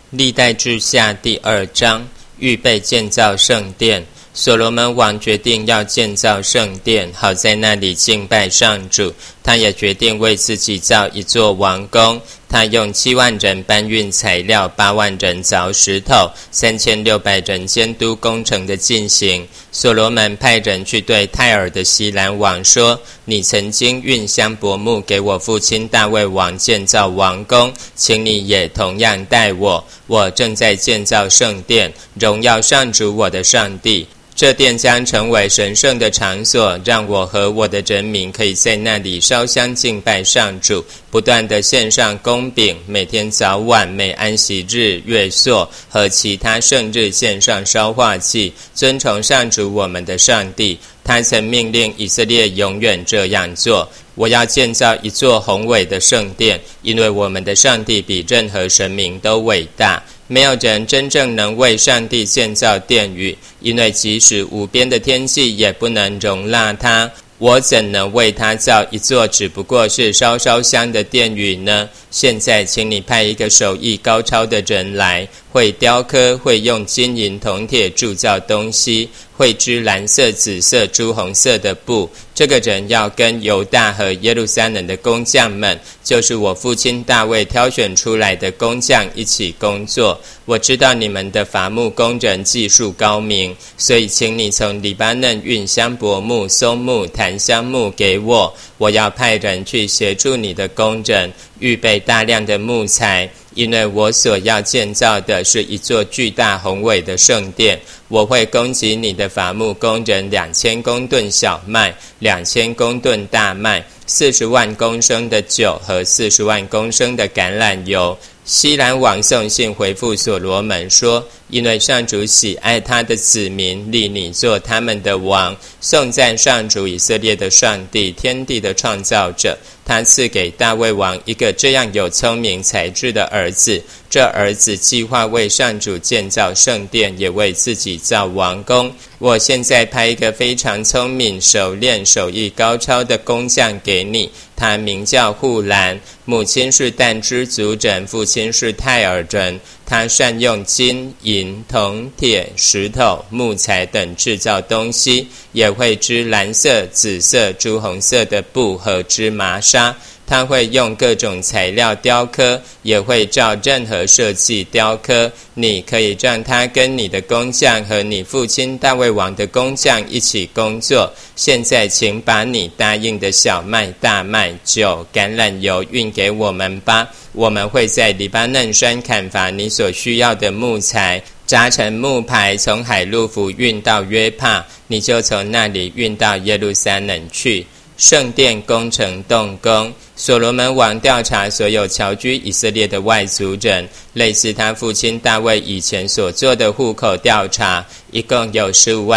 历代志下第2章，预备建造圣殿。所罗门王决定要建造圣殿，好在那里敬拜上主。他也决定为自己造一座王宫。他用7万人搬运材料，8万人凿石头，3600人监督工程的进行。所罗门派人去对泰尔的西兰王说：你曾经运香柏木给我父亲大卫王建造王宫，请你也同样待我。我正在建造圣殿，荣耀上主我的上帝。这殿将成为神圣的场所，让我和我的人民可以在那里烧香敬拜上主，不断地献上供饼，每天早晚每安息日、月朔和其他圣日献上烧化祭，尊崇上主我们的上帝。他曾命令以色列永远这样做。我要建造一座宏伟的圣殿，因为我们的上帝比任何神明都伟大。没有人真正能为上帝建造殿宇，因为即使无边的天际也不能容纳他。我怎能为他造一座只不过是烧烧香的殿宇呢？现在请你派一个手艺高超的人来，会雕刻，会用金银铜铁铸造东西，会织蓝色、紫色、朱红色的布。这个人要跟犹大和耶路撒冷的工匠们，就是我父亲大卫挑选出来的工匠一起工作。我知道你们的伐木工人技术高明，所以请你从黎巴嫩运香柏木、松木、檀香木给我。我要派人去协助你的工人，预备大量的木材，因为我所要建造的是一座巨大宏伟的圣殿。我会供给你的伐木工人2000公吨小麦，2000公吨大麦，40万公升的酒和40万公升的橄榄油。西兰王送信回复所罗门说：因为上主喜爱他的子民，立你做他们的王，颂赞上主以色列的上帝，天地的创造者。他赐给大卫王一个这样有聪明才智的儿子，这儿子计划为上主建造圣殿，也为自己造王宫。我现在派一个非常聪明、熟练、手艺高超的工匠给你，他名叫户兰，母亲是但支族人，父亲是泰尔人。他善用金、银、铜、铁、石头、木材等制造东西，也会织蓝色、紫色、朱红色的布和织麻纱。他会用各种材料雕刻，也会照任何设计雕刻。你可以让他跟你的工匠和你父亲大卫王的工匠一起工作。现在请把你答应的小麦、大麦、酒、橄榄油运给我们吧。我们会在黎巴嫩山砍伐你所需要的木材，扎成木牌，从海路弗运到约帕，你就从那里运到耶路撒冷去。圣殿工程动工。所罗门王调查所有侨居以色列的外族人，类似他父亲大卫以前所做的户口调查，一共有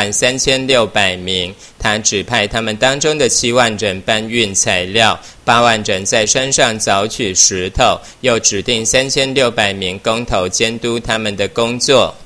153600名。他指派他们当中的7万人搬运材料，8万人在山上凿取石头，又指定3600名工头监督他们的工作，